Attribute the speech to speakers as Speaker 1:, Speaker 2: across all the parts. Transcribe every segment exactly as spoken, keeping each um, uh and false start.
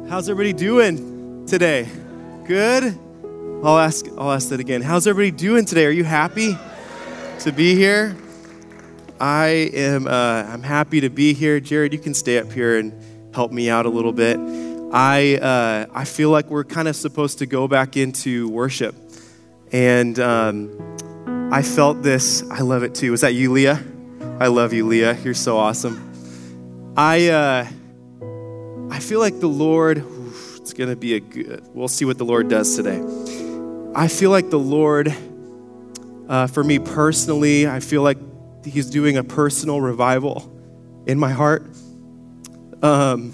Speaker 1: How's everybody doing today? Good? I'll ask I'll ask that again. How's everybody doing today? Are you happy to be here? I am uh, I'm happy to be here. Jared, you can stay up here and help me out a little bit. I uh, I feel like we're kind of supposed to go back into worship. And um, I felt this. I love it too. Was that you, Leah? I love you, Leah. You're so awesome. I uh, I feel like the Lord, oof, it's going to be a good, we'll see what the Lord does today. I feel like the Lord, uh, for me personally, I feel like he's doing a personal revival in my heart. Um,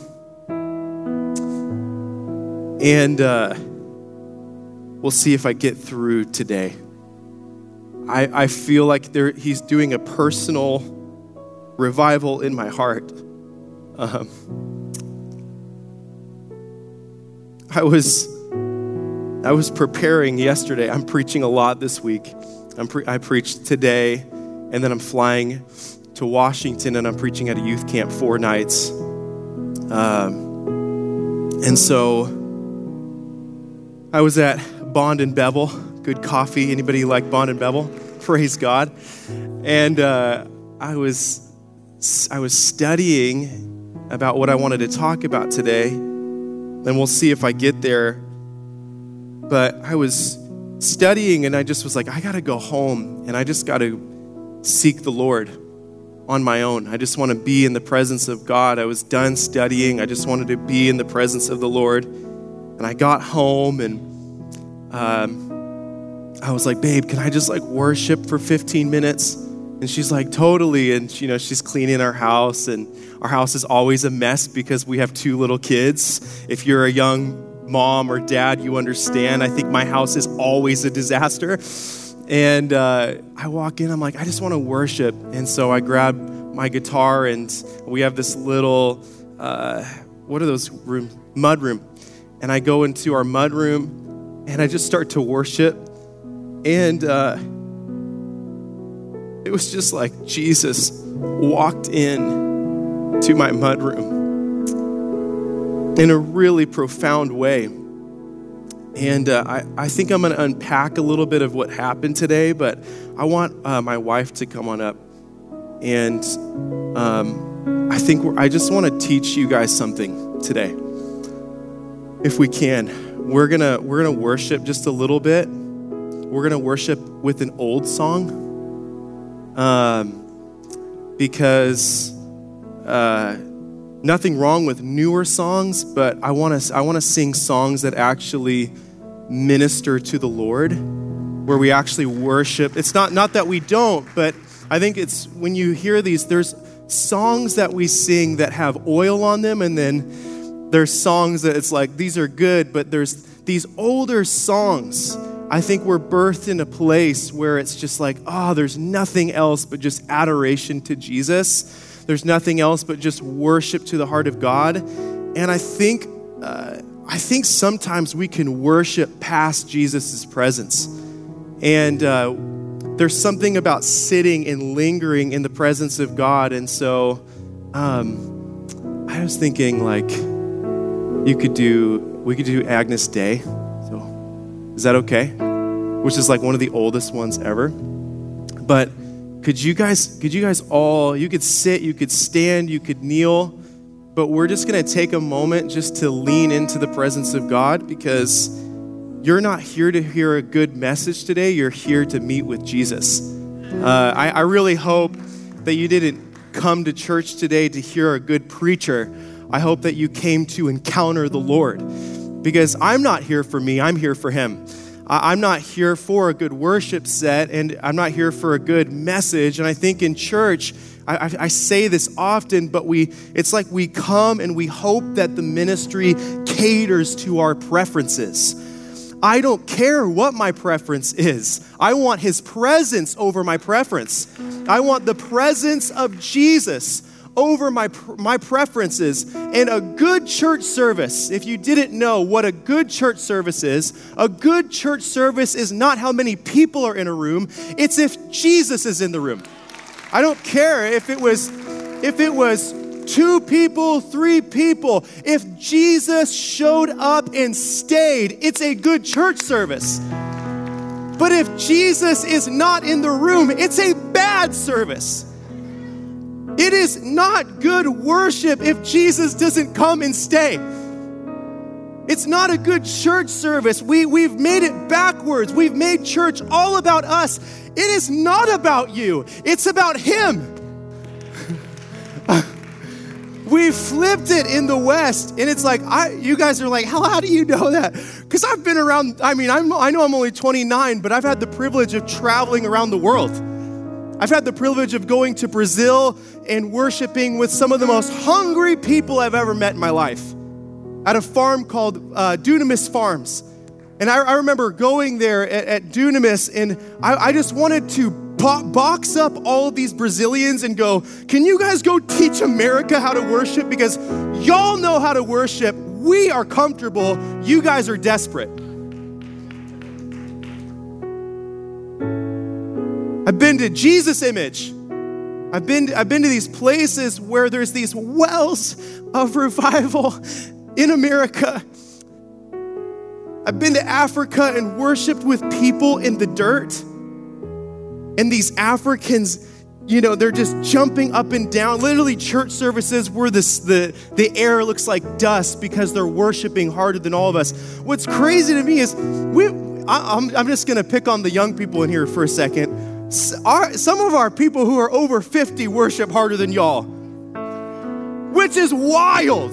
Speaker 1: and uh, we'll see if I get through today. I, I feel like there, he's doing a personal revival in my heart. Um, I was I was preparing yesterday. I'm preaching a lot this week. I'm pre- I preached today, and then I'm flying to Washington, and I'm preaching at a youth camp four nights. Um, and so I was at Bond and Bevel. Good coffee. Anybody like Bond and Bevel? Praise God. And uh, I was I was studying about what I wanted to talk about today. And we'll see if I get there. But I was studying and I just was like, I got to go home and I just got to seek the Lord on my own. I just want to be in the presence of God. I was done studying. I just wanted to be in the presence of the Lord. And I got home and um, I was like, babe, can I just like worship for fifteen minutes? And she's like, totally. And, you know, she's cleaning our house. And our house is always a mess because we have two little kids. If you're a young mom or dad, you understand. I think my house is always a disaster. And uh, I walk in, I'm like, I just want to worship. And so I grab my guitar and we have this little, uh, what are those rooms? Mud room. And I go into our mud room and I just start to worship. And uh, it was just like Jesus walked in to my mud room in a really profound way. And uh, I, I think I'm going to unpack a little bit of what happened today, but I want uh, my wife to come on up. And um, I think we're, I just want to teach you guys something today. If we can, we're going to we're going to worship just a little bit. We're going to worship with an old song. Um, because uh, nothing wrong with newer songs, but I want to I want to sing songs that actually minister to the Lord, where we actually worship. It's not not that we don't, but I think it's when you hear these, there's songs that we sing that have oil on them, and then there's songs that it's like, these are good, but there's these older songs. I think we're birthed in a place where it's just like, oh, there's nothing else but just adoration to Jesus. There's nothing else but just worship to the heart of God. And I think uh, I think sometimes we can worship past Jesus' presence. And uh, there's something about sitting and lingering in the presence of God. And so um, I was thinking like you could do, we could do Agnus Dei. Is that okay? Which is like one of the oldest ones ever. But could you guys, could you guys all, you could sit, you could stand, you could kneel, but we're just going to take a moment just to lean into the presence of God, because you're not here to hear a good message today. You're here to meet with Jesus. Uh, I, I really hope that you didn't come to church today to hear a good preacher. I hope that you came to encounter the Lord. Because I'm not here for me, I'm here for him. I'm not here for a good worship set, and I'm not here for a good message. And I think in church, I, I, I say this often, but we it's like we come and we hope that the ministry caters to our preferences. I don't care what my preference is. I want his presence over my preference. I want the presence of Jesus over my my preferences. And a good church service, if you didn't know what a good church service is, a good church service is not how many people are in a room, it's if Jesus is in the room. I don't care if it was if it was two people, three people. If Jesus showed up and stayed, it's a good church service. But if Jesus is not in the room, it's a bad service. It is not good worship if Jesus doesn't come and stay. It's not a good church service. We, we've made it backwards. We've made church all about us. It is not about you. It's about Him. We flipped it in the West, and it's like, I, you guys are like, how, how do you know that? Because I've been around, I mean, I'm, I know I'm only twenty-nine, but I've had the privilege of traveling around the world. I've had the privilege of going to Brazil and worshiping with some of the most hungry people I've ever met in my life at a farm called uh, Dunamis Farms. And I, I remember going there at, at Dunamis, and I, I just wanted to bo- box up all of these Brazilians and go, can you guys go teach America how to worship? Because y'all know how to worship. We are comfortable. You guys are desperate. I've been to Jesus Image. I've been, to, I've been to these places where there's these wells of revival in America. I've been to Africa and worshiped with people in the dirt. And these Africans, you know, they're just jumping up and down. Literally church services where this, the, the air looks like dust because they're worshiping harder than all of us. What's crazy to me is, we, I, I'm, I'm just going to pick on the young people in here for a second. Our, some of our people who are over fifty worship harder than y'all, which is wild.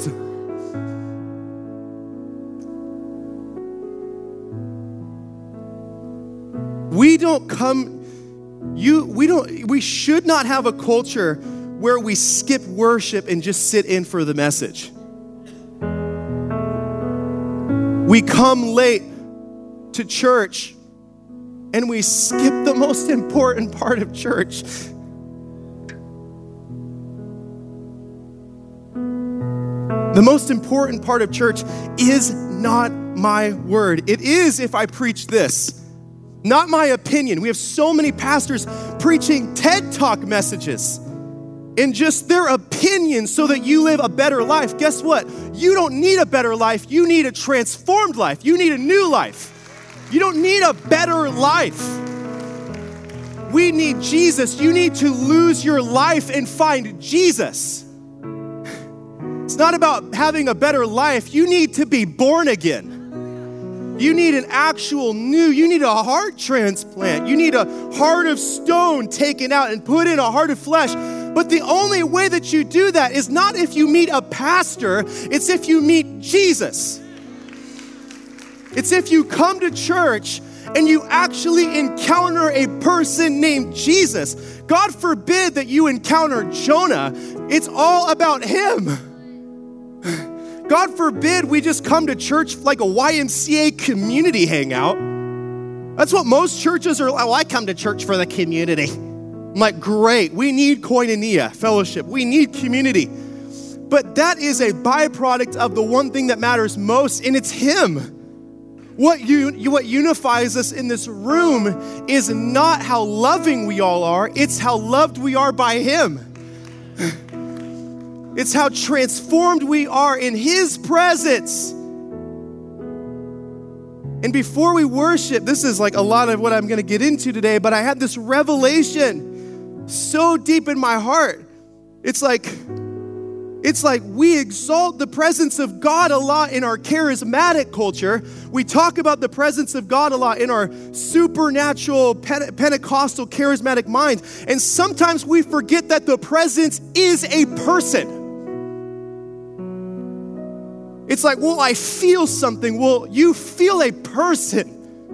Speaker 1: We don't come, you, we don't, we should not have a culture where we skip worship and just sit in for the message. We come late to church and we skip the most important part of church. The most important part of church is not my word. It is if I preach this. Not my opinion. We have so many pastors preaching TED Talk messages and just their opinion so that you live a better life. Guess what? You don't need a better life. You need a transformed life. You need a new life. You don't need a better life. We need Jesus. You need to lose your life and find Jesus. It's not about having a better life. You need to be born again. You need an actual new, you need a heart transplant. You need a heart of stone taken out and put in a heart of flesh. But the only way that you do that is not if you meet a pastor, it's if you meet Jesus. It's if you come to church and you actually encounter a person named Jesus. God forbid that you encounter Jonah. It's all about him. God forbid we just come to church like a Y M C A community hangout. That's what most churches are like. Oh, I come to church for the community. I'm like, great. We need koinonia, fellowship. We need community. But that is a byproduct of the one thing that matters most, and it's Him. What, you, what unifies us in this room is not how loving we all are. It's how loved we are by Him. It's how transformed we are in His presence. And before we worship, this is like a lot of what I'm going to get into today, but I had this revelation so deep in my heart. It's like, it's like we exalt the presence of God a lot in our charismatic culture. We talk about the presence of God a lot in our supernatural Pentecostal charismatic mind. And sometimes we forget that the presence is a person. It's like, well, I feel something. Well, you feel a person.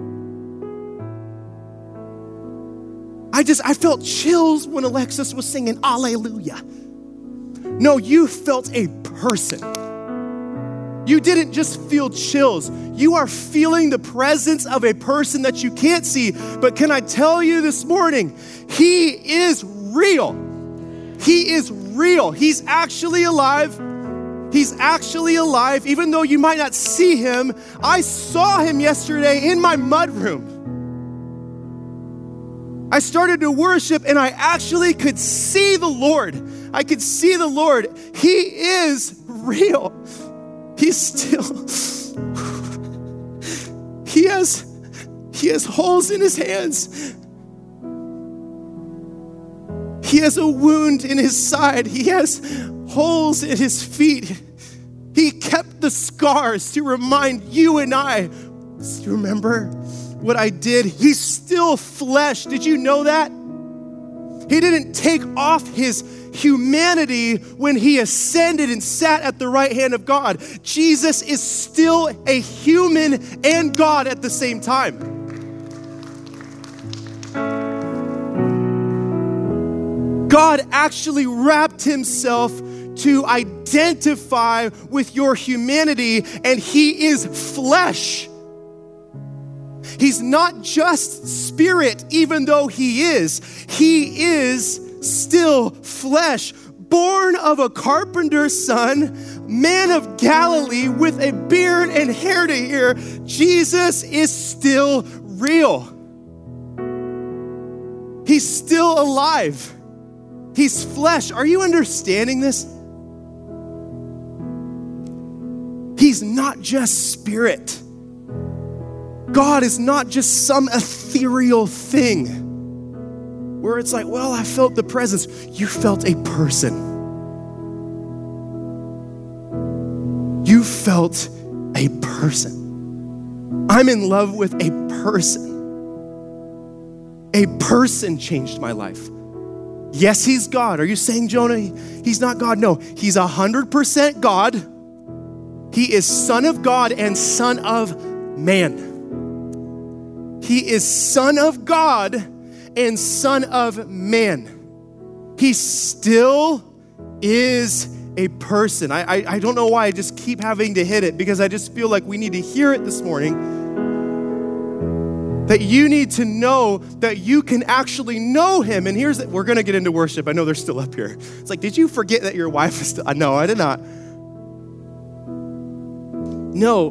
Speaker 1: I just, I felt chills when Alexis was singing Alleluia. No, you felt a person. You didn't just feel chills. You are feeling the presence of a person that you can't see. But can I tell you this morning, He is real. He is real. He's actually alive. He's actually alive, even though you might not see Him. I saw Him yesterday in my mudroom. I started to worship and I actually could see the Lord. I could see the Lord. He is real. He's still, he has, he has holes in his hands. He has a wound in his side. He has holes in his feet. He kept the scars to remind you and I, do you remember what I did? He's still flesh. Did you know that? He didn't take off his humanity when he ascended and sat at the right hand of God. Jesus is still a human and God at the same time. God actually wrapped himself to identify with your humanity, and he is flesh. He's not just spirit, even though he is. He is still flesh, born of a carpenter's son, man of Galilee with a beard and hair to here. Jesus is still real. He's still alive. He's flesh. Are you understanding this? He's not just spirit. God is not just some ethereal thing where it's like, well, I felt the presence. You felt a person. You felt a person. I'm in love with a person. A person changed my life. Yes, he's God. Are you saying, Jonah, he's not God? No, he's one hundred percent God. He is Son of God and Son of man. He is Son of God and Son of man. He still is a person. I, I, I don't know why I just keep having to hit it, because I just feel like we need to hear it this morning. That you need to know that you can actually know him. And here's, the, we're going to get into worship. I know they're still up here. It's like, did you forget that your wife is still? No, I did not. No.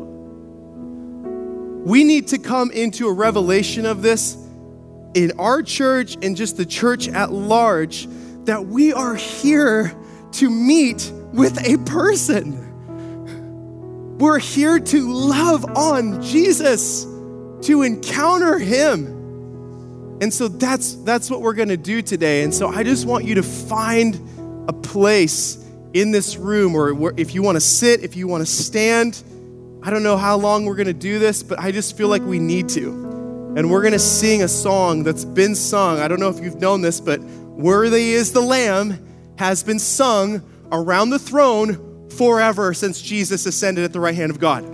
Speaker 1: We need to come into a revelation of this in our church and just the church at large, that we are here to meet with a person. We're here to love on Jesus, to encounter him. And so that's that's what we're going to do today. And so I just want you to find a place in this room, or if you want to sit, if you want to stand. I don't know how long we're going to do this, but I just feel like we need to. And we're going to sing a song that's been sung. I don't know if you've known this, but "Worthy is the Lamb" has been sung around the throne forever since Jesus ascended at the right hand of God.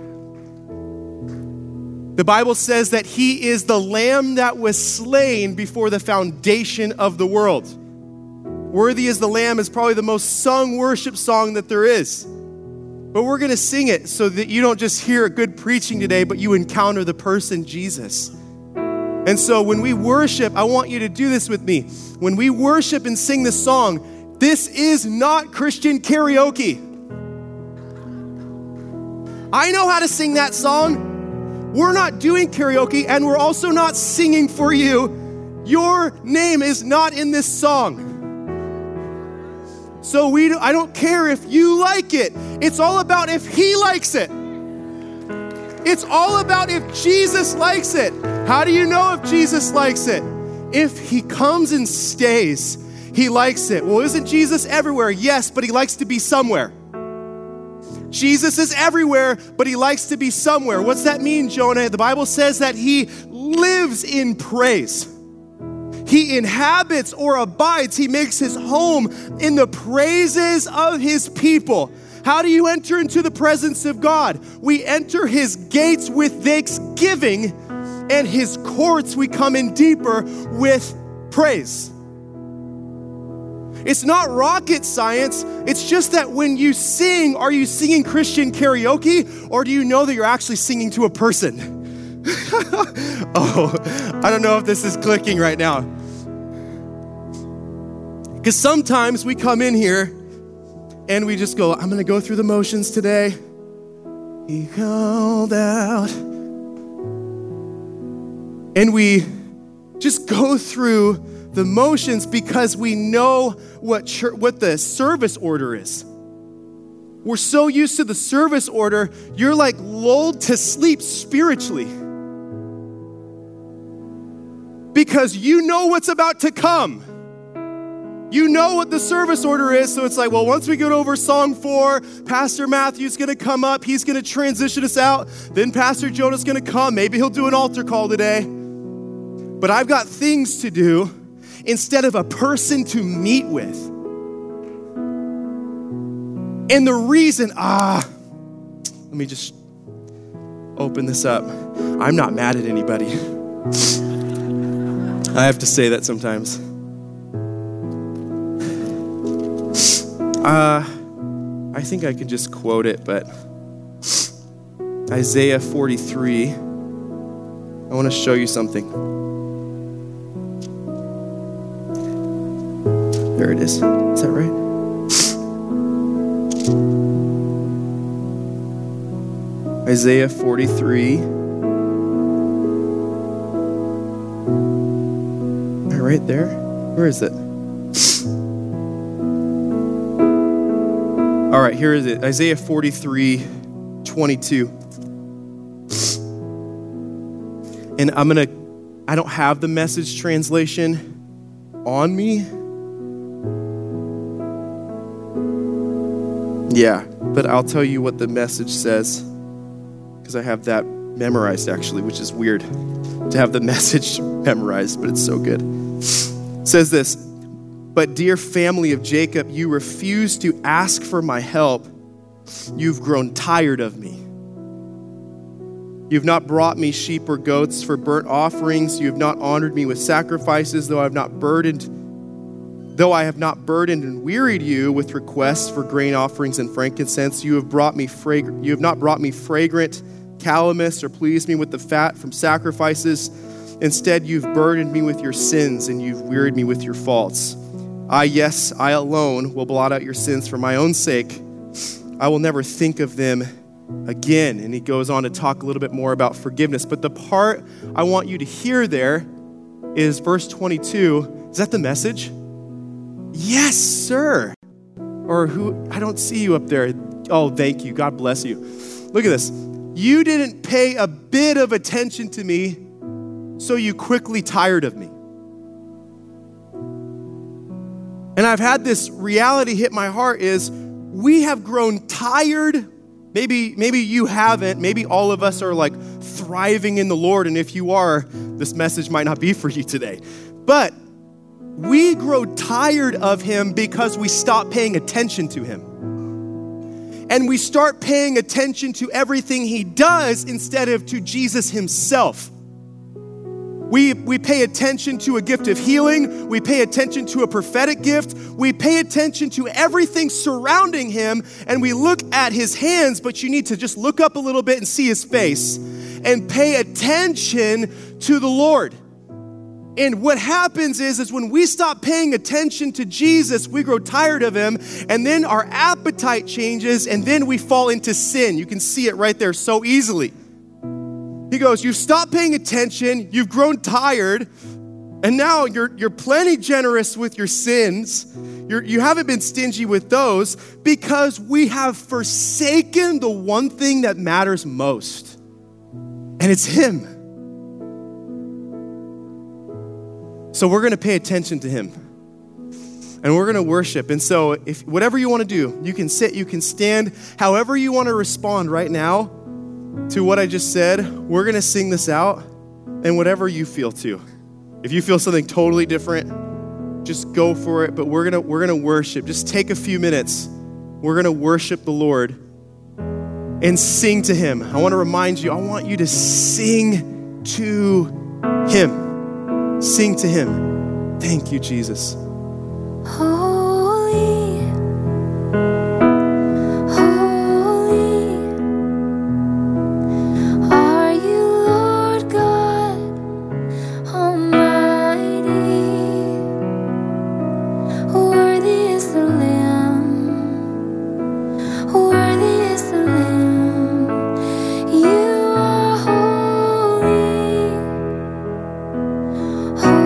Speaker 1: The Bible says that he is the Lamb that was slain before the foundation of the world. "Worthy is the Lamb" is probably the most sung worship song that there is. But we're going to sing it so that you don't just hear good preaching today, but you encounter the person Jesus. And so when we worship, I want you to do this with me. When we worship and sing this song, this is not Christian karaoke. I know how to sing that song. We're not doing karaoke, and we're also not singing for you. Your name is not in this song. So we do, I don't care if you like it. It's all about if he likes it. It's all about if Jesus likes it. How do you know if Jesus likes it? If he comes and stays, he likes it. Well, isn't Jesus everywhere? Yes, but he likes to be somewhere. Jesus is everywhere, but he likes to be somewhere. What's that mean, Jonah? The Bible says that he lives in praise. He inhabits or abides. He makes his home in the praises of his people. How do you enter into the presence of God? We enter his gates with thanksgiving, and his courts we come in deeper with praise. It's not rocket science. It's just that when you sing, are you singing Christian karaoke, or do you know that you're actually singing to a person? Oh, I don't know if this is clicking right now. Because sometimes we come in here and we just go, I'm going to go through the motions today. He called out. And we just go through the motions because we know what church, what the service order is. We're so used to the service order, you're like lulled to sleep spiritually. Because you know what's about to come. You know what the service order is, so it's like, well, once we get over song four, Pastor Matthew's gonna come up, he's gonna transition us out, then Pastor Jonah's gonna come, maybe he'll do an altar call today. But I've got things to do instead of a person to meet with. And the reason, ah, let me just open this up. I'm not mad at anybody. I have to say that sometimes. Uh, I think I can just quote it, but Isaiah forty-three, I want to show you something. There it is. Is that right? Isaiah forty-three. Right there? Where is it? All right, here is it. Isaiah forty-three, twenty-two. And I'm going to, I don't have the Message translation on me. Yeah, but I'll tell you what the Message says because I have that memorized actually, which is weird to have the Message memorized, but it's so good. It says this, but dear family of Jacob, you refuse to ask for my help. You've grown tired of me. You've not brought me sheep or goats for burnt offerings. You have not honored me with sacrifices, though I have not burdened, though I have not burdened and wearied you with requests for grain offerings and frankincense. You have brought me fragrant. You have not brought me fragrant calamus or pleased me with the fat from sacrifices. Instead, you've burdened me with your sins and you've wearied me with your faults. I, yes, I alone will blot out your sins for my own sake. I will never think of them again. And he goes on to talk a little bit more about forgiveness. But the part I want you to hear there is verse twenty-two. Is that the Message? Yes, sir. Or who? I don't see you up there. Oh, thank you. God bless you. Look at this. You didn't pay a bit of attention to me, so you quickly tired of me. And I've had this reality hit my heart is we have grown tired. Maybe, maybe you haven't. Maybe all of us are like thriving in the Lord. And if you are, this message might not be for you today. But we grow tired of him because we stop paying attention to him. And we start paying attention to everything he does instead of to Jesus himself. We, we pay attention to a gift of healing. We pay attention to a prophetic gift. We pay attention to everything surrounding him, and we look at his hands, but you need to just look up a little bit and see his face and pay attention to the Lord. And what happens is, is when we stop paying attention to Jesus, we grow tired of him, and then our appetite changes, and then we fall into sin. You can see it right there so easily. He goes, you've stopped paying attention, you've grown tired, and now you're, you're plenty generous with your sins. You're, you haven't been stingy with those because we have forsaken the one thing that matters most, and it's him. So we're going to pay attention to him, and we're going to worship. And so if whatever you want to do, you can sit, you can stand, however you want to respond right now to what I just said, we're going to sing this out, and whatever you feel too. If you feel something totally different, just go for it, but we're going to we're going to worship. Just take a few minutes. We're going to worship the Lord and sing to him. I want to remind you, I want you to sing to him. Sing to him. Thank you, Jesus.
Speaker 2: Holy, are you Lord God Almighty? Worthy is the Lamb, worthy is the Lamb. You are holy, holy.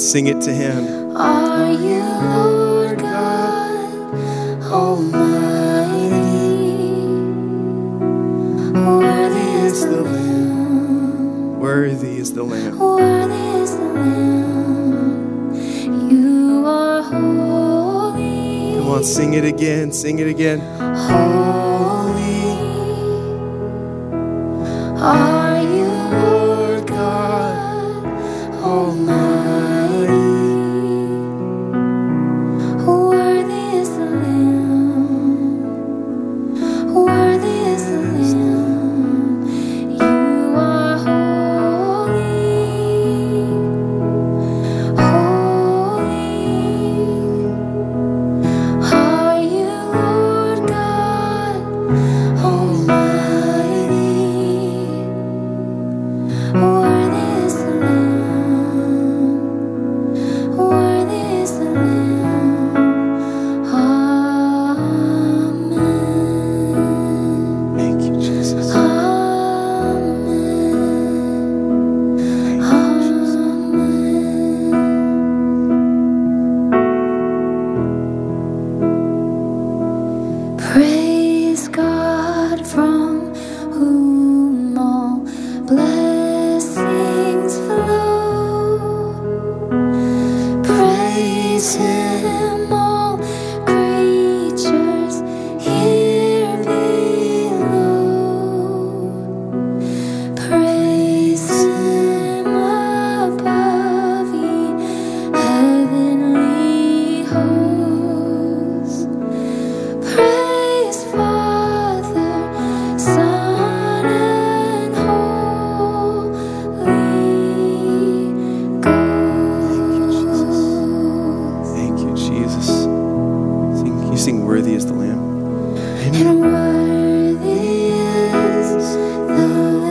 Speaker 1: Sing it to him.
Speaker 2: Are you Lord God Almighty? Worthy is the Lamb.
Speaker 1: Worthy is the Lamb.
Speaker 2: Worthy is the Lamb. You are holy.
Speaker 1: Come on, sing it again. Sing it again.
Speaker 2: Holy are you, Lord God Almighty. Worthy is the Lamb. Worthy is the Lamb. You are holy. Holy are you, Lord God Almighty. Worthy is the Lamb. Worthy is the Lamb. Amen.
Speaker 1: Thank you, Jesus.
Speaker 2: Amen. Amen. Praise God from whom all blessings flow. Praise Him, all creatures here below. Praise Him above, ye heavenly hosts. Praise Father, Son, and Holy Ghost.
Speaker 1: Thank you, Jesus. Sing, you sing worthy is the Lamb.
Speaker 2: And worthy is the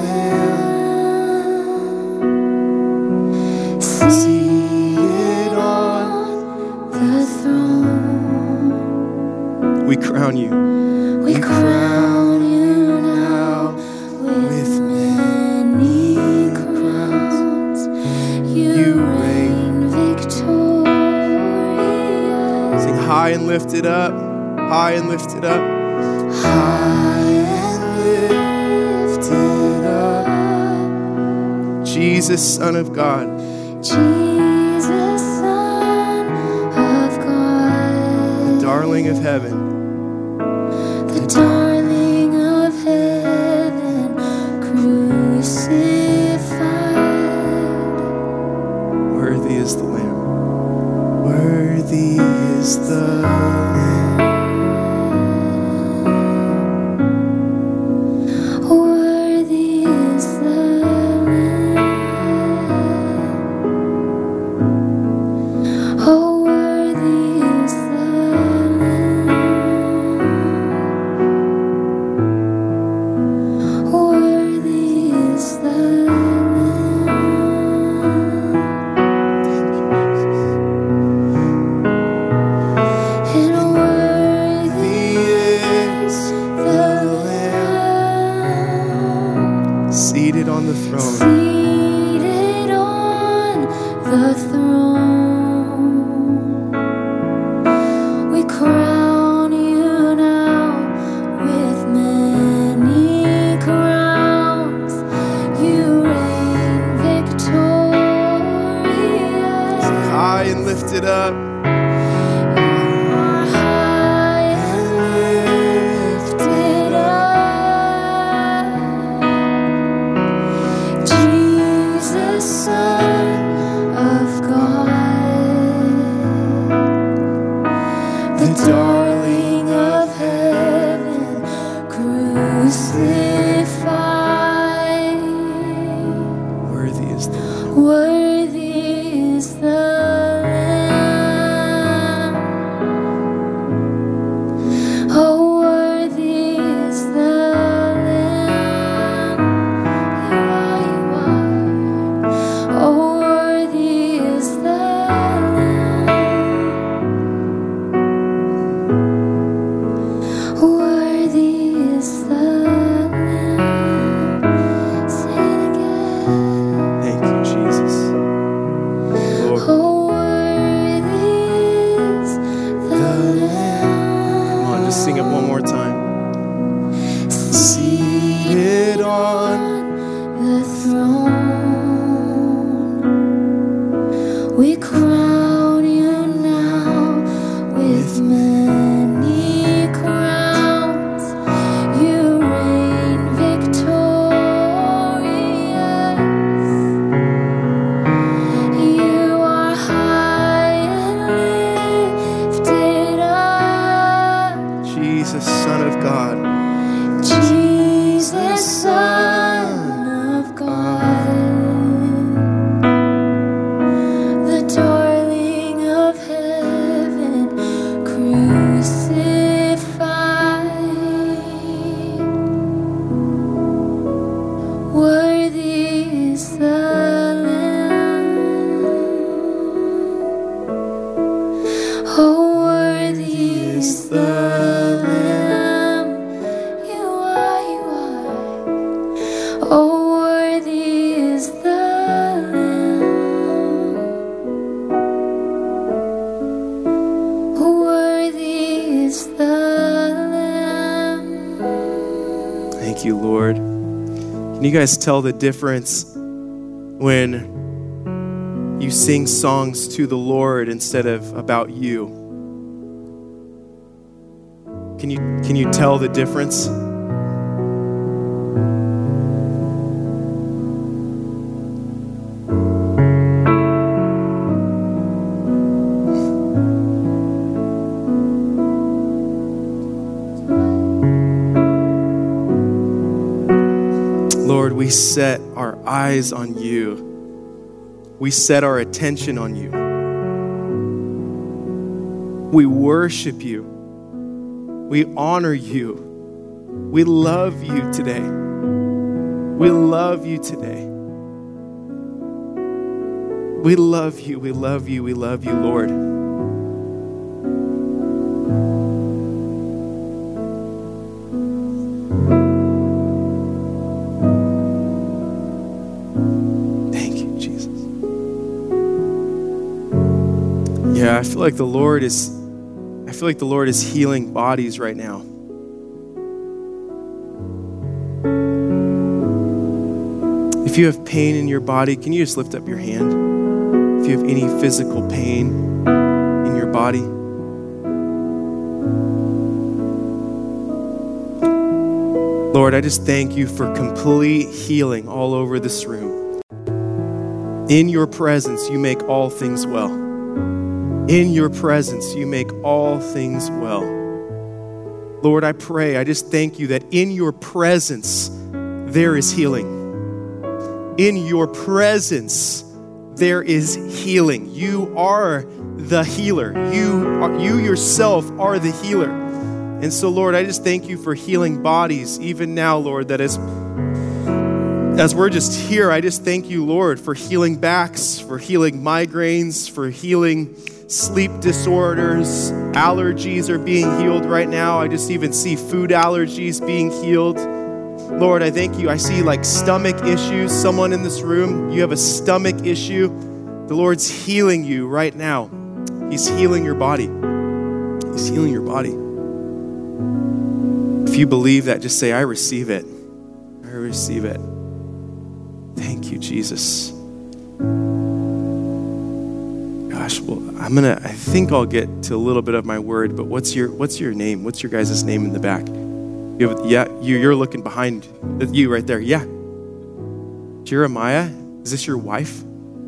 Speaker 2: Lamb seated on the throne.
Speaker 1: We crown you.
Speaker 2: We crown you now with many crowns. You reign victorious.
Speaker 1: Sing high and lifted up. High and lifted up.
Speaker 2: High and lifted up.
Speaker 1: Jesus, Son of God.
Speaker 2: Jesus, Son of God.
Speaker 1: Darling of heaven.
Speaker 2: The darling of heaven, crucified.
Speaker 1: Worthy is the Lamb. Worthy is the Lamb.
Speaker 2: Worthy is the Lamb. Oh, worthy is the Lamb. Worthy is the Lamb. And worthy is the Lamb.
Speaker 1: Seated on the throne.
Speaker 2: Seated on the throne. We crown you now with many crowns. You reign victorious.
Speaker 1: High and lifted up.
Speaker 2: You are high and lifted up. Jesus, Son of God, the darling of heaven, crucified.
Speaker 1: Worthy is the Lamb.
Speaker 2: Worthy is the Lamb. Oh, worthy is the Lamb. You are, you are. Oh, worthy is the Lamb. Oh, worthy is the Lamb. You are, you are. Oh, worthy is the Lamb. Worthy is the Lamb.
Speaker 1: Thank you, Lord. Can you guys tell the difference when you sing songs to the Lord instead of about you? Can you can you tell the difference? Lord, we set our eyes on you. We set our attention on you. We worship you. We honor you. We love you today. We love you today. We love you. We love you. We love you, Lord. Yeah, I feel like the Lord is, I feel like the Lord is healing bodies right now. If you have pain in your body, can you just lift up your hand? If you have any physical pain in your body. Lord, I just thank you for complete healing all over this room. In your presence, you make all things well. In your presence, you make all things well. Lord, I pray, I just thank you that in your presence, there is healing. In your presence, there is healing. You are the healer. You, are, you yourself are the healer. And so, Lord, I just thank you for healing bodies, even now, Lord, that as, as we're just here, I just thank you, Lord, for healing backs, for healing migraines, for healing sleep disorders. Allergies are being healed right now. I just even see food allergies being healed. Lord, I thank you. I see like stomach issues. Someone in this room, you have a stomach issue. The Lord's healing you right now. He's healing your body. He's healing your body. If you believe that, just say, I receive it. I receive it. Thank you, Jesus. Gosh, well, I'm gonna, I think I'll get to a little bit of my word, but what's your what's your name? What's your guys' name in the back? You have, yeah, you, you're looking behind you right there. Yeah. Jeremiah, is this your wife?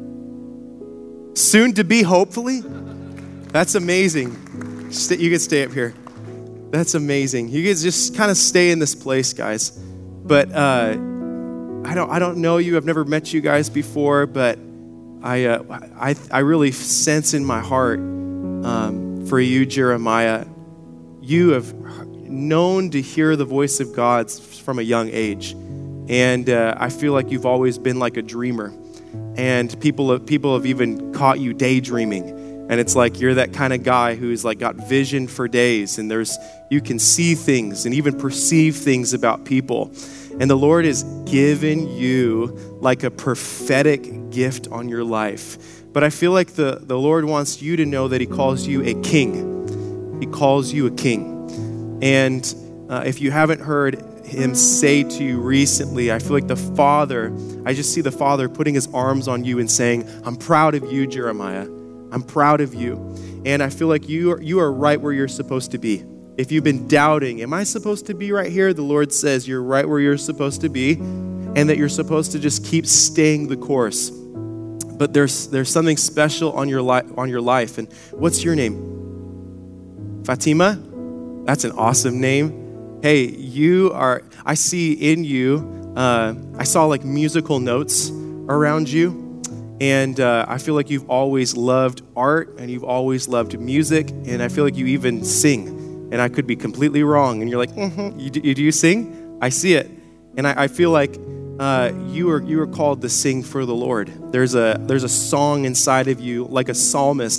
Speaker 1: Soon to be, hopefully? That's amazing. Stay, you can stay up here. That's amazing. You guys just kind of stay in this place, guys. But uh, I don't I don't know you. I've never met you guys before, but I uh, I I really sense in my heart um, for you, Jeremiah, you have known to hear the voice of God from a young age. And uh, I feel like you've always been like a dreamer. And people have, people have even caught you daydreaming. And it's like you're that kind of guy who's like got vision for days. And there's you can see things and even perceive things about people. And the Lord has given you like a prophetic gift on your life. But I feel like the, the Lord wants you to know that he calls you a king. He calls you a king. And uh, if you haven't heard him say to you recently, I feel like the Father, I just see the Father putting his arms on you and saying, I'm proud of you, Jeremiah. I'm proud of you. And I feel like you are, you are right where you're supposed to be. If you've been doubting, am I supposed to be right here? The Lord says you're right where you're supposed to be and that you're supposed to just keep staying the course. But there's there's something special on your, li- on your life. And what's your name? Fatima? That's an awesome name. Hey, you are, I see in you, uh, I saw like musical notes around you. And uh, I feel like you've always loved art and you've always loved music. And I feel like you even sing. And I could be completely wrong. And you're like, mm-hmm. you, do, do you sing? I see it. And I, I feel like uh, you are you are called to sing for the Lord. There's a there's a song inside of you, like a psalmist.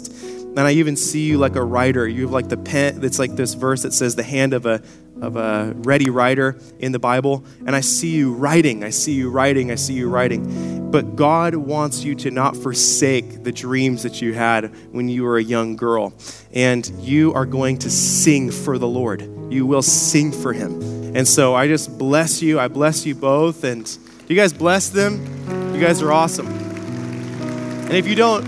Speaker 1: And I even see you like a writer. You have like the pen, it's like this verse that says the hand of a of a ready writer in the Bible. And I see you writing, I see you writing, I see you writing. But God wants you to not forsake the dreams that you had when you were a young girl. And you are going to sing for the Lord. You will sing for him. And so I just bless you. I bless you both. And do you guys bless them? You guys are awesome. And if you don't,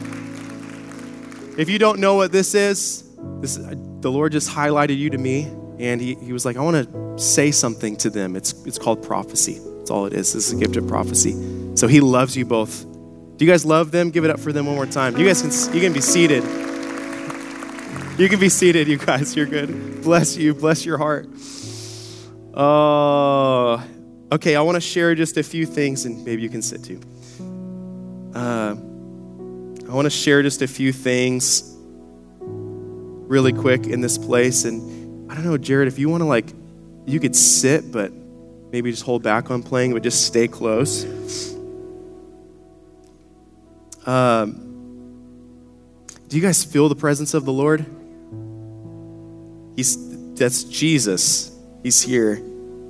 Speaker 1: if you don't know what this is, this the Lord just highlighted you to me. And he, he was like, I want to say something to them. It's it's called prophecy. That's all it is. This is a gift of prophecy. So he loves you both. Do you guys love them? Give it up for them one more time. You guys can you can be seated. You can be seated, you guys. You're good. Bless you. Bless your heart. Oh, uh, okay. I want to share just a few things, and maybe you can sit too. Uh, I want to share just a few things really quick in this place, and I don't know, Jared, if you want to like, you could sit, but maybe just hold back on playing, but just stay close. Um, do you guys feel the presence of the Lord? He's, that's Jesus. He's here.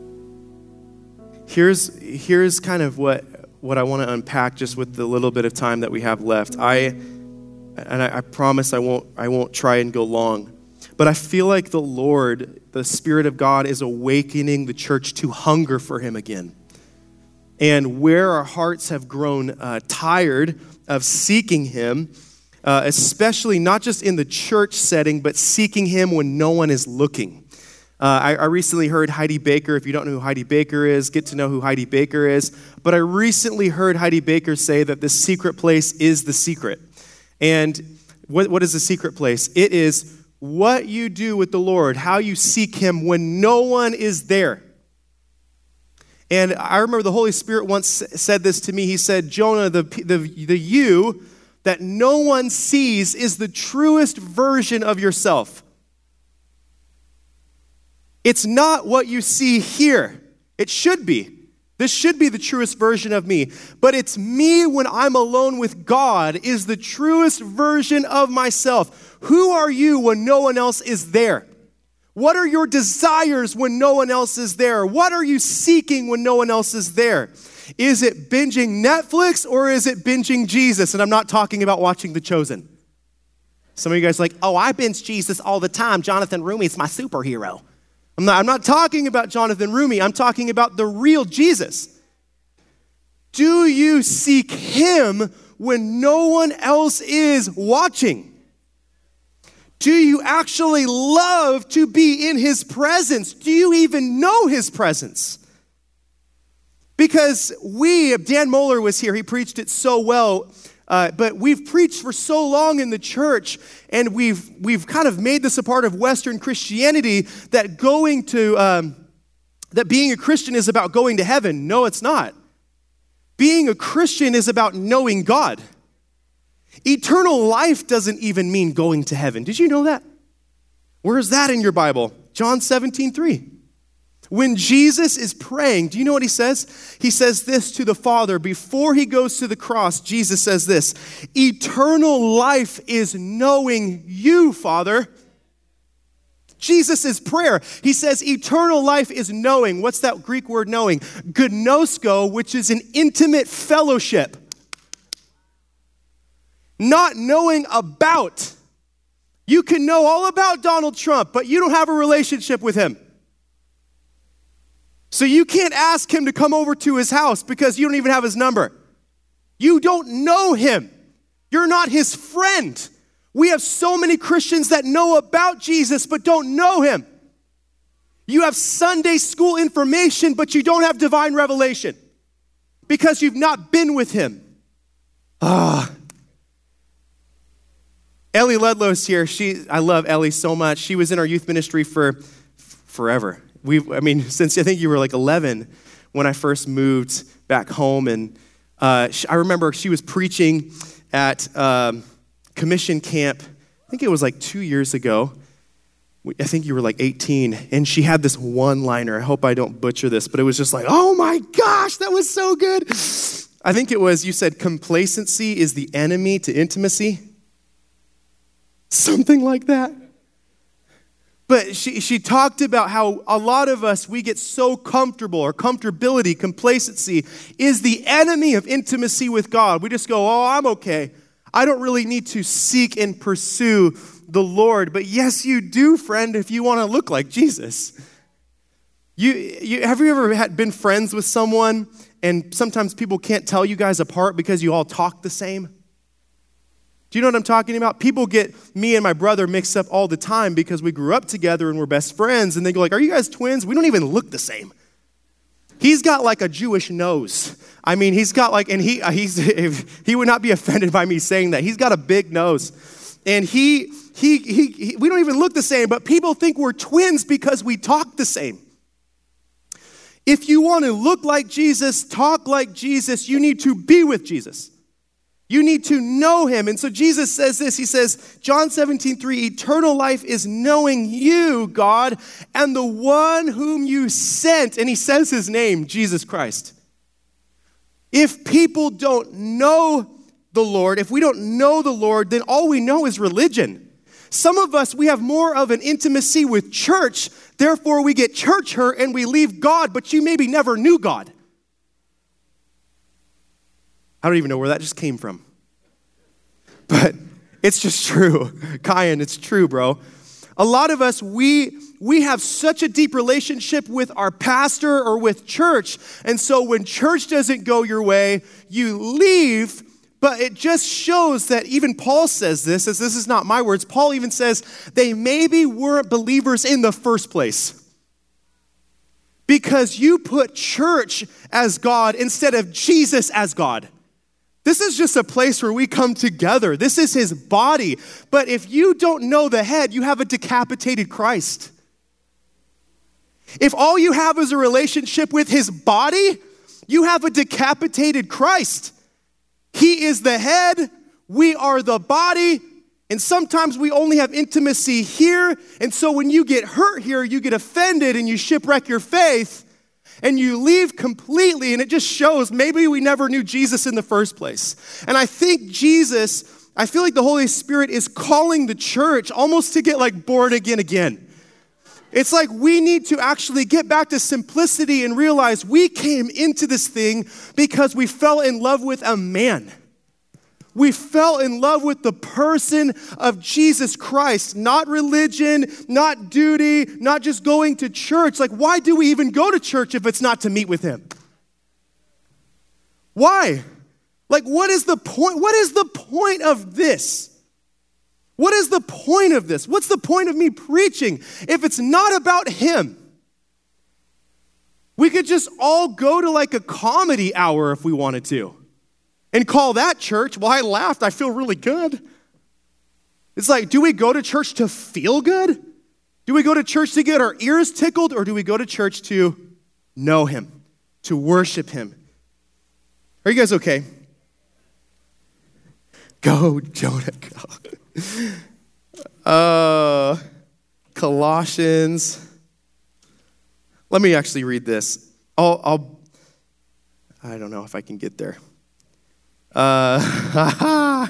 Speaker 1: Here's, here's kind of what, what I want to unpack just with the little bit of time that we have left. I, and I, I promise I won't, I won't try and go long. But I feel like the Lord, the Spirit of God, is awakening the church to hunger for him again. And where our hearts have grown uh, tired of seeking him, uh, especially not just in the church setting, but seeking him when no one is looking. Uh, I, I recently heard Heidi Baker. If you don't know who Heidi Baker is, get to know who Heidi Baker is. But I recently heard Heidi Baker say that the secret place is the secret. And what, what is the secret place? It is what you do with the Lord, how you seek him when no one is there. And I remember the Holy Spirit once said this to me. He said, Jonah, the, the, the you that no one sees is the truest version of yourself. It's not what you see here. It should be. This should be the truest version of me. But it's me when I'm alone with God is the truest version of myself. Who are you when no one else is there? What are your desires when no one else is there? What are you seeking when no one else is there? Is it binging Netflix or is it binging Jesus? And I'm not talking about watching The Chosen. Some of you guys are like, oh, I binge Jesus all the time. Jonathan Roumie's my superhero. I'm not, I'm not talking about Jonathan Roumie. I'm talking about the real Jesus. Do you seek him when no one else is watching? Do you actually love to be in his presence? Do you even know his presence? Because we, Dan Mohler was here, he preached it so well, uh, but we've preached for so long in the church, and we've we've kind of made this a part of Western Christianity that going to, um, that being a Christian is about going to heaven. No, it's not. Being a Christian is about knowing God. Eternal life doesn't even mean going to heaven. Did you know that? Where is that in your Bible? John seventeen three. When Jesus is praying, do you know what he says? He says this to the Father. Before he goes to the cross, Jesus says this, eternal life is knowing you, Father. Jesus' prayer. He says eternal life is knowing. What's that Greek word knowing? Gnosko, which is an intimate fellowship. Not knowing about. You can know all about Donald Trump, but you don't have a relationship with him. So you can't ask him to come over to his house because you don't even have his number. You don't know him. You're not his friend. We have so many Christians that know about Jesus but don't know him. You have Sunday school information, but you don't have divine revelation because you've not been with him. Ah. Ellie Ludlow's here. She, I love Ellie so much. She was in our youth ministry for forever. We, I mean, since I think you were like eleven when I first moved back home. And uh, she, I remember she was preaching at um, Commission Camp. I think it was like two years ago. I think you were like eighteen. And she had this one-liner. I hope I don't butcher this, but it was just like, oh my gosh, that was so good. I think it was, you said, complacency is the enemy to intimacy. Something like that. But she, she talked about how a lot of us, we get so comfortable, or comfortability, complacency is the enemy of intimacy with God. We just go, oh, I'm okay. I don't really need to seek and pursue the Lord. But yes, you do, friend, if you want to look like Jesus. You, you have you ever had, been friends with someone and sometimes people can't tell you guys apart because you all talk the same? Do you know what I'm talking about? People get me and my brother mixed up all the time because we grew up together and we're best friends. And they go like, are you guys twins? We don't even look the same. He's got like a Jewish nose. I mean, he's got like, and he he's he would not be offended by me saying that. He's got a big nose. And he, he, he, he we don't even look the same, but people think we're twins because we talk the same. If you want to look like Jesus, talk like Jesus, you need to be with Jesus. You need to know him. And so Jesus says this, he says, John seventeen three, eternal life is knowing you, God, and the one whom you sent. And he says his name, Jesus Christ. If people don't know the Lord, if we don't know the Lord, then all we know is religion. Some of us, we have more of an intimacy with church, therefore we get church hurt and we leave God, but you maybe never knew God. I don't even know where that just came from. But it's just true. Kyan, it's true, bro. A lot of us, we we have such a deep relationship with our pastor or with church. And so when church doesn't go your way, you leave. But it just shows that even Paul says this, as this is not my words. Paul even says they maybe weren't believers in the first place. Because you put church as God instead of Jesus as God. This is just a place where we come together. This is his body. But if you don't know the head, you have a decapitated Christ. If all you have is a relationship with his body, you have a decapitated Christ. He is the head, we are the body, and sometimes we only have intimacy here. And so when you get hurt here, you get offended and you shipwreck your faith. And you leave completely, and it just shows maybe we never knew Jesus in the first place. And I think Jesus, I feel like the Holy Spirit is calling the church almost to get like born again again. It's like we need to actually get back to simplicity and realize we came into this thing because we fell in love with a man. We fell in love with the person of Jesus Christ, not religion, not duty, not just going to church. Like, why do we even go to church if it's not to meet with him? Why? Like, what is the point? What is the point of this? What is the point of this? What's the point of me preaching if it's not about him? We could just all go to like a comedy hour if we wanted to. And call that church. Well, I laughed. I feel really good. It's like, do we go to church to feel good? Do we go to church to get our ears tickled? Or do we go to church to know him, to worship him? Are you guys okay? Go, Jonah, go. uh, Colossians. Let me actually read this. I'll, I'll, I don't know if I can get there. Uh,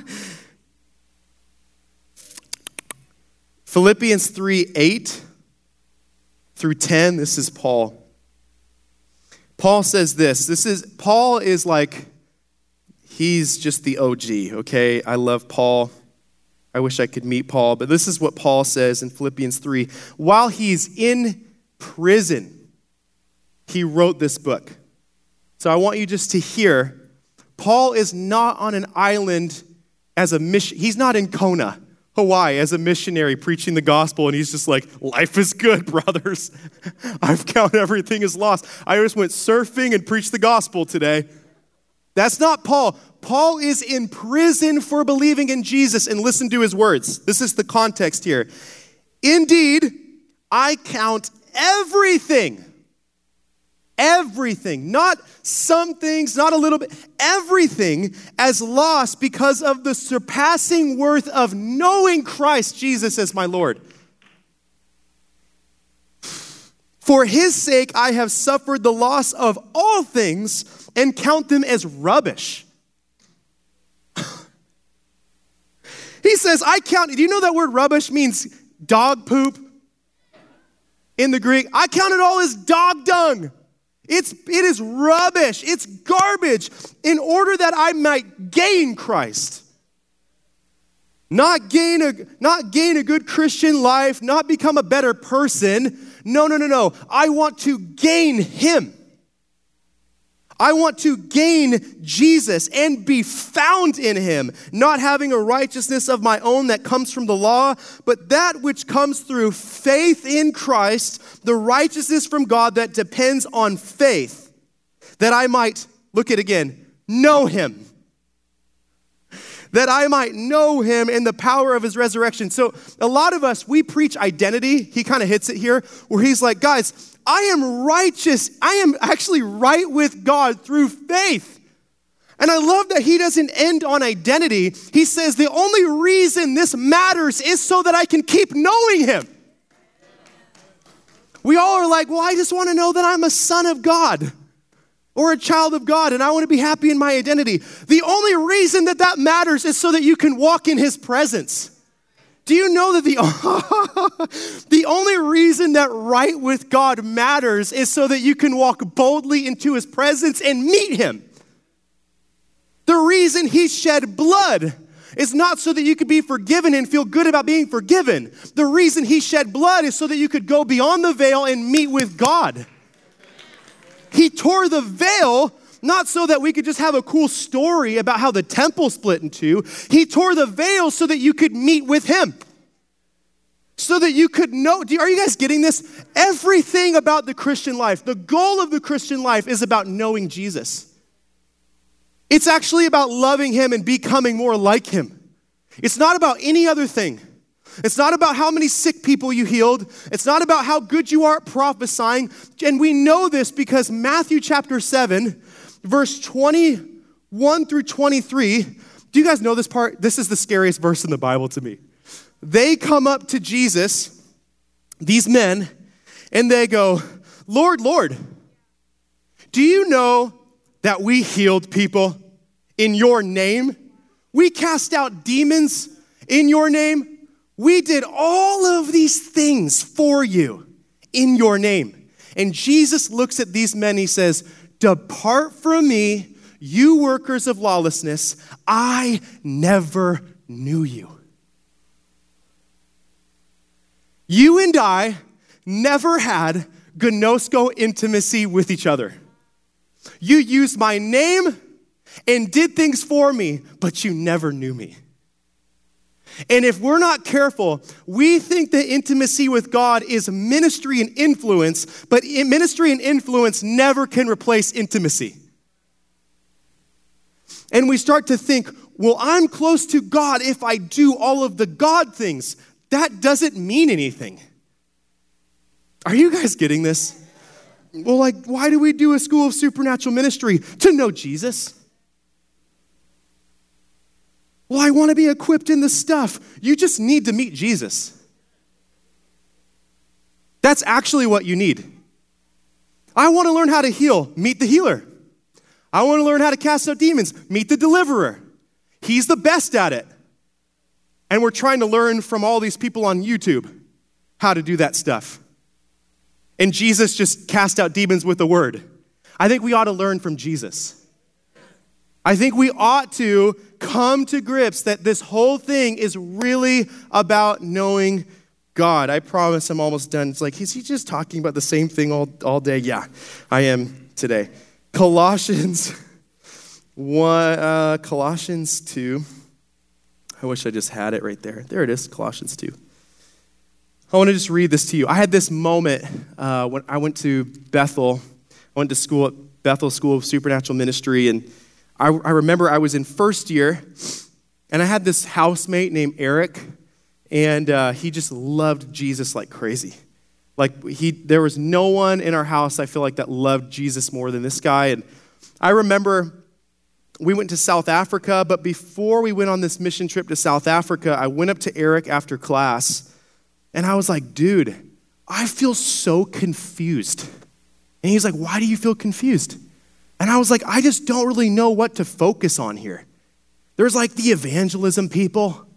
Speaker 1: Philippians three, eight through ten, this is Paul. Paul says this, this is, Paul is like, he's just the O G, okay? I love Paul. I wish I could meet Paul, but this is what Paul says in Philippians three. While he's in prison, he wrote this book. So I want you just to hear, Paul is not on an island as a mission. He's not in Kona, Hawaii, as a missionary preaching the gospel, and he's just like, life is good, brothers. I've counted everything as lost. I just went surfing and preached the gospel today. That's not Paul. Paul is in prison for believing in Jesus, and listen to his words. This is the context here. Indeed, I count everything. Everything, not some things, not a little bit, everything as lost because of the surpassing worth of knowing Christ Jesus as my Lord. For his sake, I have suffered the loss of all things and count them as rubbish. He says, I count, do you know that word rubbish means dog poop in the Greek? I count it all as dog dung. It's, it is rubbish. It's garbage in order that I might gain Christ. Not gain a, not gain a good Christian life, not become a better person. No, no, no, no. I want to gain him. I want to gain Jesus and be found in him, not having a righteousness of my own that comes from the law, but that which comes through faith in Christ, the righteousness from God that depends on faith, that I might, look at it again, know him. That I might know him in the power of his resurrection. So a lot of us, we preach identity. He kind of hits it here where he's like, guys, I am righteous. I am actually right with God through faith. And I love that he doesn't end on identity. He says the only reason this matters is so that I can keep knowing him. We all are like, well, I just want to know that I'm a son of God or a child of God, and I want to be happy in my identity. The only reason that that matters is so that you can walk in his presence. Do you know that the, the only reason that right with God matters is so that you can walk boldly into his presence and meet him? The reason he shed blood is not so that you could be forgiven and feel good about being forgiven. The reason he shed blood is so that you could go beyond the veil and meet with God. He tore the veil, not so that we could just have a cool story about how the temple split in two. He tore the veil so that you could meet with him. So that you could know, are you guys getting this? Everything about the Christian life, the goal of the Christian life is about knowing Jesus. It's actually about loving him and becoming more like him. It's not about any other thing. It's not about how many sick people you healed. It's not about how good you are at prophesying. And we know this because Matthew chapter seven, verse twenty-one through twenty-three. Do you guys know this part? This is the scariest verse in the Bible to me. They come up to Jesus, these men, and they go, Lord, Lord, do you know that we healed people in your name? We cast out demons in your name. We did all of these things for you in your name. And Jesus looks at these men, he says, depart from me, you workers of lawlessness. I never knew you. You and I never had gnosko intimacy with each other. You used my name and did things for me, but you never knew me. And if we're not careful, we think that intimacy with God is ministry and influence, but ministry and influence never can replace intimacy. And we start to think, well, I'm close to God if I do all of the God things. That doesn't mean anything. Are you guys getting this? Well, like, why do we do a school of supernatural ministry? To know Jesus. Well, I want to be equipped in the stuff. You just need to meet Jesus. That's actually what you need. I want to learn how to heal. Meet the healer. I want to learn how to cast out demons. Meet the deliverer. He's the best at it. And we're trying to learn from all these people on YouTube how to do that stuff. And Jesus just cast out demons with a word. I think we ought to learn from Jesus. I think we ought to come to grips that this whole thing is really about knowing God. I promise I'm almost done. It's like, is he just talking about the same thing all, all day? Yeah, I am today. Colossians one, uh, Colossians two. I wish I just had it right there. There it is, Colossians two. I want to just read this to you. I had this moment uh, when I went to Bethel. I went to school at Bethel School of Supernatural Ministry, and I, I remember I was in first year, and I had this housemate named Eric, and uh, he just loved Jesus like crazy. Like he, there was no one in our house, I feel like, that loved Jesus more than this guy. And I remember we went to South Africa, but before we went on this mission trip to South Africa, I went up to Eric after class, and I was like, dude, I feel so confused. And he's like, why do you feel confused? And I was like, I just don't really know what to focus on here. There's like the evangelism people,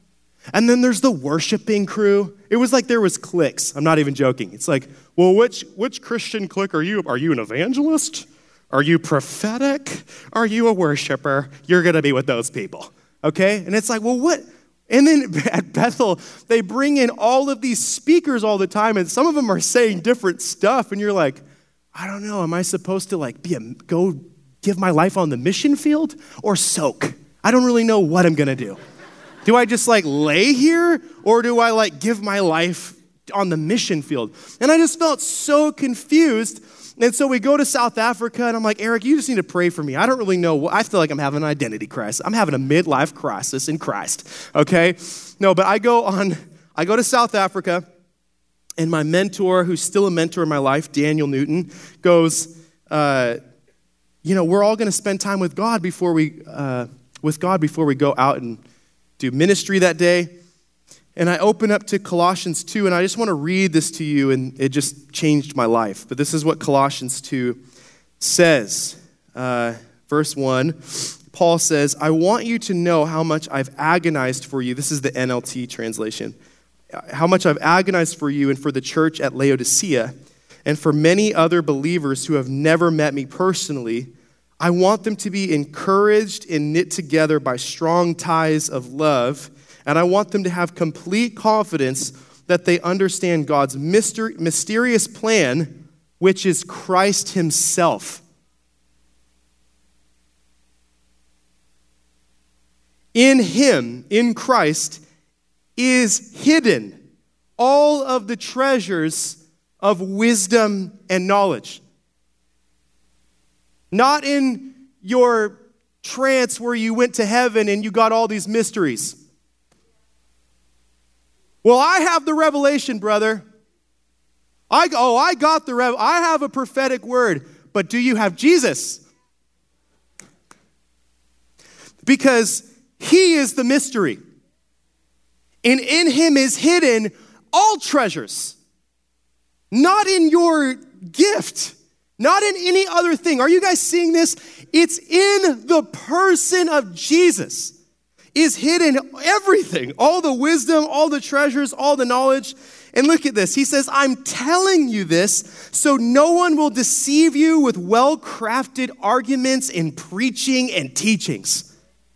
Speaker 1: And then there's the worshiping crew. It was like there was cliques. I'm not even joking. It's like, well, which which Christian clique are you? Are you an evangelist? Are you prophetic? Are you a worshiper? You're going to be with those people, okay? And it's like, well, what? And then at Bethel, they bring in all of these speakers all the time, and some of them are saying different stuff, and you're like, I don't know, am I supposed to like be a, go give my life on the mission field or soak? I don't really know what I'm going to do. Do I just like lay here, or do I like give my life on the mission field? And I just felt so confused. And so we go to South Africa, and I'm like, Eric, you just need to pray for me. I don't really know. I feel like I'm having an identity crisis. I'm having a midlife crisis in Christ, okay? No, but I go on, I go to South Africa, and my mentor, who's still a mentor in my life, Daniel Newton, goes, uh, you know, we're all going to spend time with God before we, uh, with God before we go out and do ministry that day. And I open up to Colossians two, and I just want to read this to you, and it just changed my life. But this is what Colossians two says. Uh, verse one, Paul says, I want you to know how much I've agonized for you. This is the N L T translation. How much I've agonized for you and for the church at Laodicea, and for many other believers who have never met me personally. I want them to be encouraged and knit together by strong ties of love. And I want them to have complete confidence that they understand God's myster- mysterious plan, which is Christ himself. In him, in Christ, is hidden all of the treasures of wisdom and knowledge. Not in your trance where you went to heaven and you got all these mysteries. Well, I have the revelation, brother. I oh, I got the rev. I have a prophetic word, but do you have Jesus? Because he is the mystery. And in him is hidden all treasures. Not in your gift, not in any other thing. Are you guys seeing this? It's in the person of Jesus. Is hidden everything, all the wisdom, all the treasures, all the knowledge. And look at this. He says, I'm telling you this so no one will deceive you with well-crafted arguments and preaching and teachings.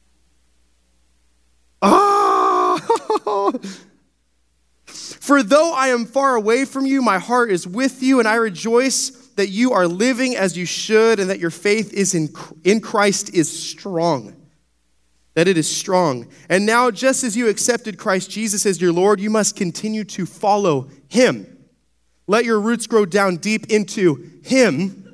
Speaker 1: Oh! For though I am far away from you, my heart is with you, and I rejoice that you are living as you should, and that your faith is in, in Christ is strong. That it is strong. And now, just as you accepted Christ Jesus as your Lord, you must continue to follow him. Let your roots grow down deep into him.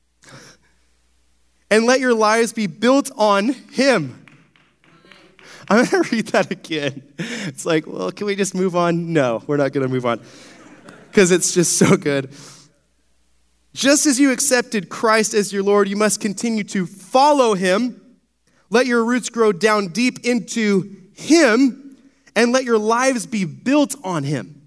Speaker 1: And let your lives be built on him. I'm going to read that again. It's like, well, can we just move on? No, we're not going to move on. Because it's just so good. Just as you accepted Christ as your Lord, you must continue to follow him. Let your roots grow down deep into him, and let your lives be built on him.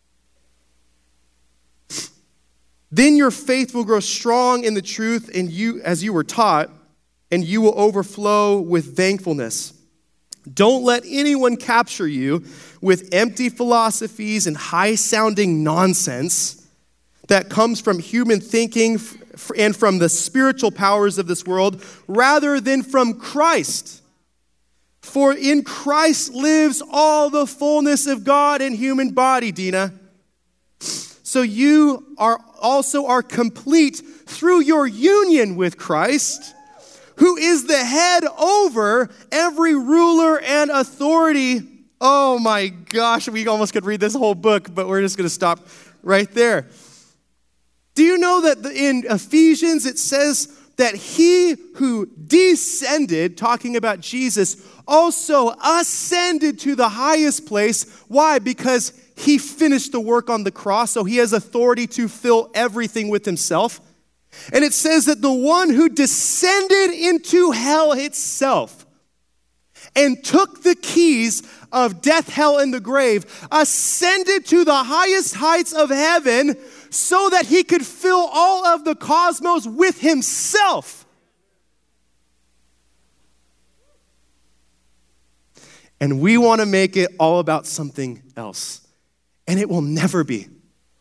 Speaker 1: Then your faith will grow strong in the truth, and you, as you were taught, and you will overflow with thankfulness. Don't let anyone capture you with empty philosophies and high-sounding nonsense that comes from human thinking and from the spiritual powers of this world, rather than from Christ. For in Christ lives all the fullness of God in human body, Dina. So you are also are complete through your union with Christ, who is the head over every ruler and authority. Oh my gosh, we almost could read this whole book, but we're just going to stop right there. Do you know that in Ephesians it says that he who descended, talking about Jesus, also ascended to the highest place? Why? Because he finished the work on the cross, so he has authority to fill everything with himself. And it says that the one who descended into hell itself and took the keys of death, hell, and the grave, ascended to the highest heights of heaven so that he could fill all of the cosmos with himself. And we want to make it all about something else. And it will never be.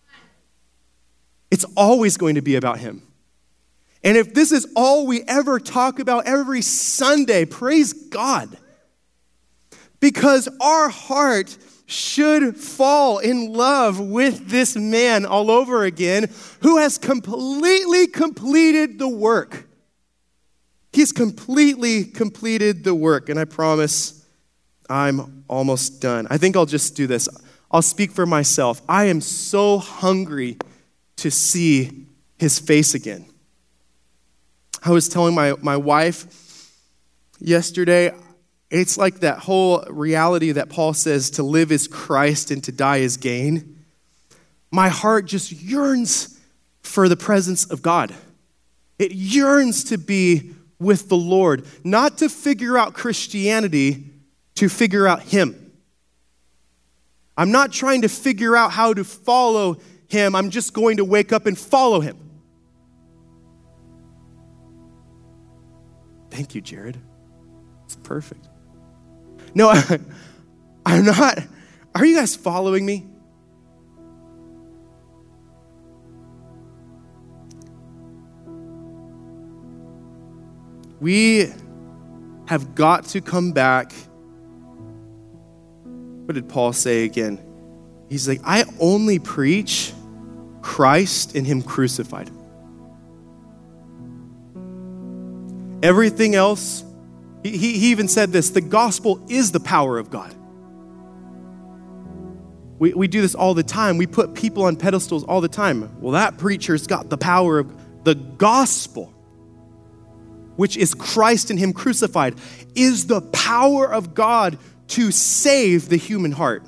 Speaker 1: It's always going to be about him. And if this is all we ever talk about every Sunday, praise God. Because our heart should fall in love with this man all over again who has completely completed the work. He's completely completed the work. And I promise I'm almost done. I think I'll just do this. I'll speak for myself. I am so hungry to see his face again. I was telling my, my wife yesterday, it's like that whole reality that Paul says to live is Christ and to die is gain. My heart just yearns for the presence of God. It yearns to be with the Lord, not to figure out Christianity, to figure out him. I'm not trying to figure out how to follow him. I'm just going to wake up and follow him. Thank you, Jared. It's perfect. No, I, I'm not. Are you guys following me? We have got to come back. What did Paul say again? He's like, I only preach Christ and him crucified. Everything else, he, he even said this, the gospel is the power of God. We, we do this all the time. We put people on pedestals all the time. Well, that preacher's got the power of the gospel, which is Christ and him crucified, is the power of God to save the human heart.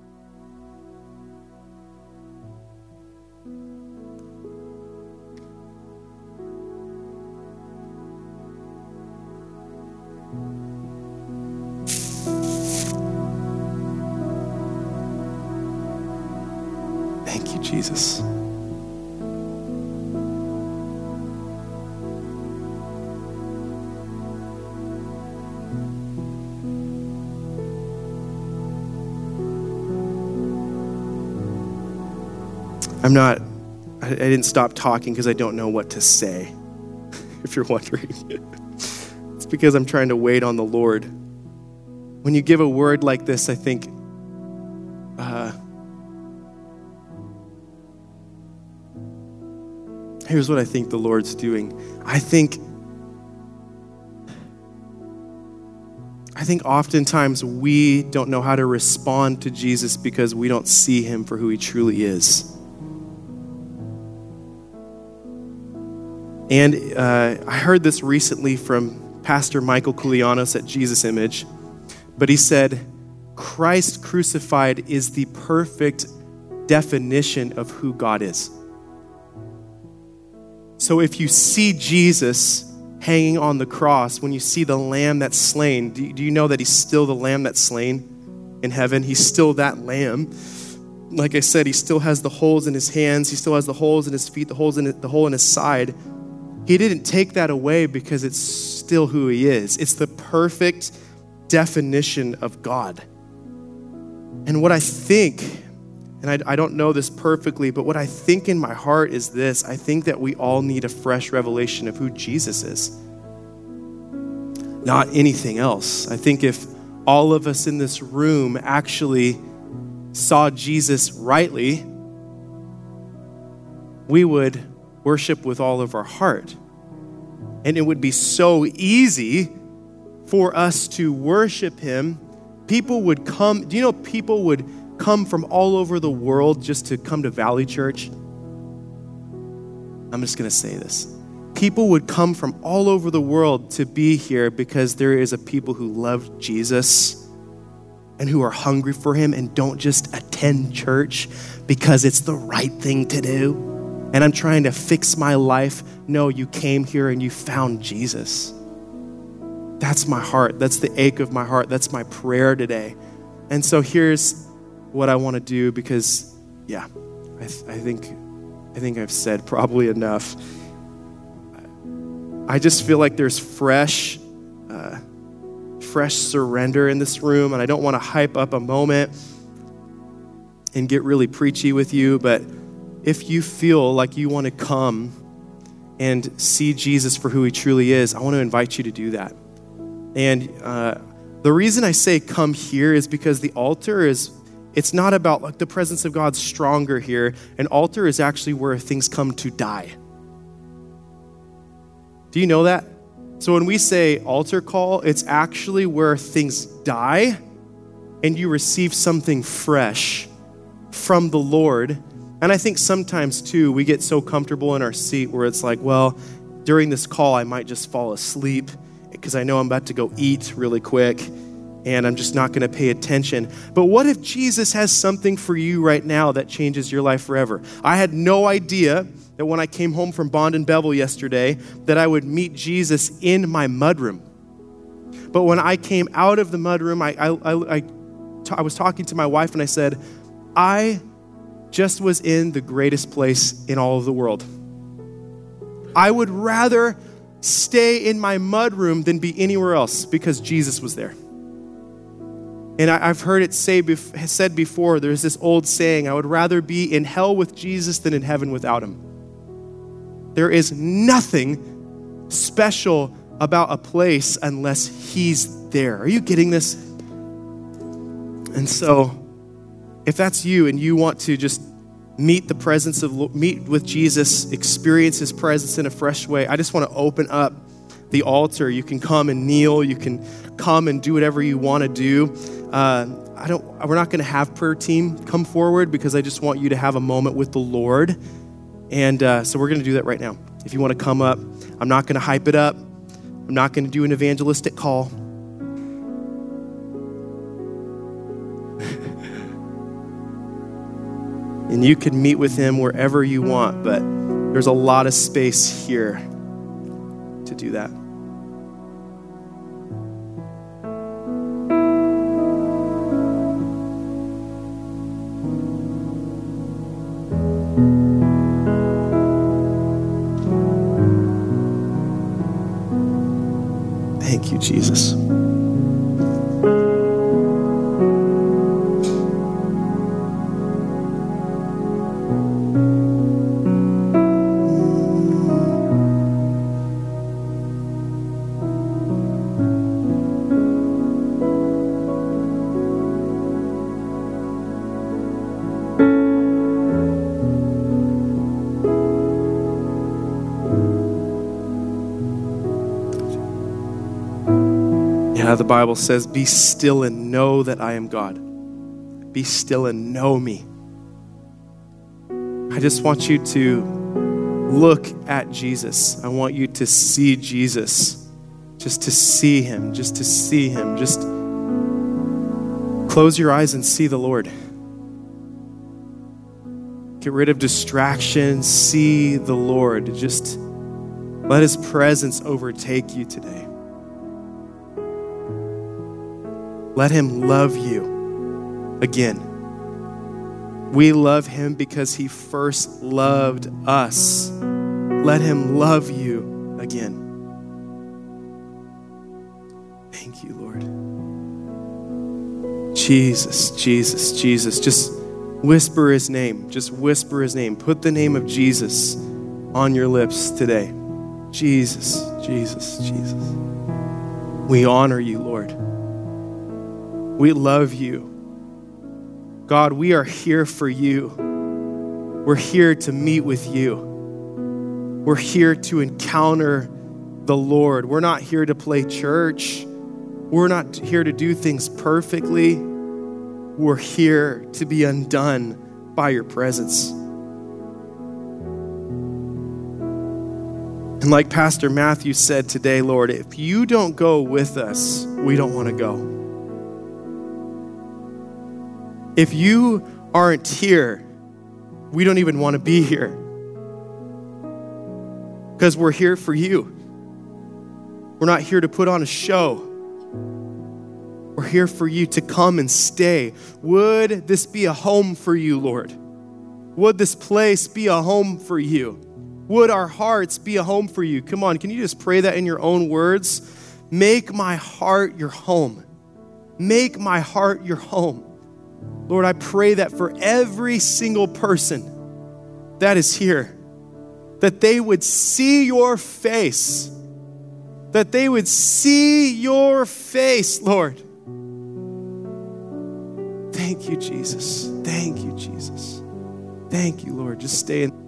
Speaker 1: Thank you, Jesus. I'm not, I, I didn't stop talking because I don't know what to say, if you're wondering. It's because I'm trying to wait on the Lord. When you give a word like this, I think, uh, here's what I think the Lord's doing. I think, I think oftentimes we don't know how to respond to Jesus because we don't see him for who he truly is. And uh, I heard this recently from Pastor Michael Koulianos at Jesus Image, but he said, Christ crucified is the perfect definition of who God is. So if you see Jesus hanging on the cross, when you see the lamb that's slain, do you, do you know that he's still the lamb that's slain in heaven? He's still that lamb. Like I said, he still has the holes in his hands. He still has the holes in his feet, the holes in it, the hole in his side. He didn't take that away because it's still who he is. It's the perfect definition of God. And what I think, and I, I don't know this perfectly, but what I think in my heart is this. I think that we all need a fresh revelation of who Jesus is, not anything else. I think if all of us in this room actually saw Jesus rightly, we would worship with all of our heart. And it would be so easy for us to worship him. People would come, do you know people would come from all over the world just to come to Valley Church? I'm just gonna say this. People would come from all over the world to be here because there is a people who love Jesus and who are hungry for him and don't just attend church because it's the right thing to do. And I'm trying to fix my life. No, you came here and you found Jesus. That's my heart. That's the ache of my heart. That's my prayer today. And so here's what I want to do because, yeah, I, th- I think I think I've said probably enough. I just feel like there's fresh, uh, fresh surrender in this room, and I don't want to hype up a moment and get really preachy with you, but if you feel like you want to come and see Jesus for who he truly is, I want to invite you to do that. And uh, the reason I say come here is because the altar is, it's not about like the presence of God's stronger here. An altar is actually where things come to die. Do you know that? So when we say altar call, it's actually where things die and you receive something fresh from the Lord. And I think sometimes too, we get so comfortable in our seat where it's like, well, during this call, I might just fall asleep because I know I'm about to go eat really quick and I'm just not going to pay attention. But what if Jesus has something for you right now that changes your life forever? I had no idea that when I came home from Bond and Bevel yesterday, that I would meet Jesus in my mudroom. But when I came out of the mudroom, I, I, I, I, t- I was talking to my wife and I said, I just was in the greatest place in all of the world. I would rather stay in my mudroom than be anywhere else because Jesus was there. And I, I've heard it say bef- said before, there's this old saying, I would rather be in hell with Jesus than in heaven without him. There is nothing special about a place unless he's there. Are you getting this? And so, if that's you and you want to just meet the presence of, meet with Jesus, experience his presence in a fresh way, I just want to open up the altar. You can come and kneel. You can come and do whatever you want to do. Uh, I don't, we're not going to have prayer team come forward because I just want you to have a moment with the Lord. And uh, so we're going to do that right now. If you want to come up, I'm not going to hype it up. I'm not going to do an evangelistic call. And you can meet with him wherever you want, but there's a lot of space here to do that. Thank you, Jesus. The Bible says, be still and know that I am God. Be still and know me. I just want you to look at Jesus. I want you to see Jesus. Just to see him, just to see him. Just close your eyes and see the Lord. Get rid of distractions. See the Lord. Just let his presence overtake you today. Let him love you again. We love him because he first loved us. Let him love you again. Thank you, Lord. Jesus, Jesus, Jesus. Just whisper his name. Just whisper his name. Put the name of Jesus on your lips today. Jesus, Jesus, Jesus. We honor you, Lord. We love you. God, we are here for you. We're here to meet with you. We're here to encounter the Lord. We're not here to play church. We're not here to do things perfectly. We're here to be undone by your presence. And like Pastor Matthew said today, Lord, if you don't go with us, we don't want to go. If you aren't here, we don't even want to be here. Because we're here for you. We're not here to put on a show. We're here for you to come and stay. Would this be a home for you, Lord? Would this place be a home for you? Would our hearts be a home for you? Come on, can you just pray that in your own words? Make my heart your home. Make my heart your home. Lord, I pray that for every single person that is here, that they would see your face, that they would see your face, Lord. Thank you, Jesus. Thank you, Jesus. Thank you, Lord. Just stay in.